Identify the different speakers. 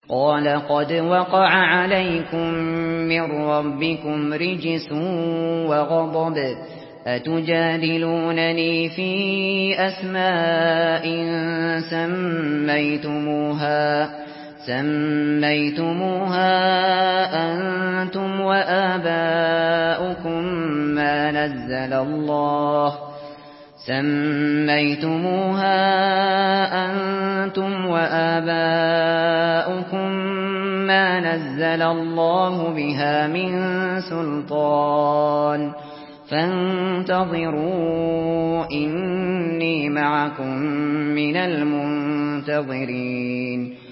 Speaker 1: قال قد وقع عليكم من ربكم رجس وغضب أتجادلونني في أسماء سميتموها أنتم وآباؤكم ما نزل الله بها من سلطان فانتظروا إني معكم من المنتظرين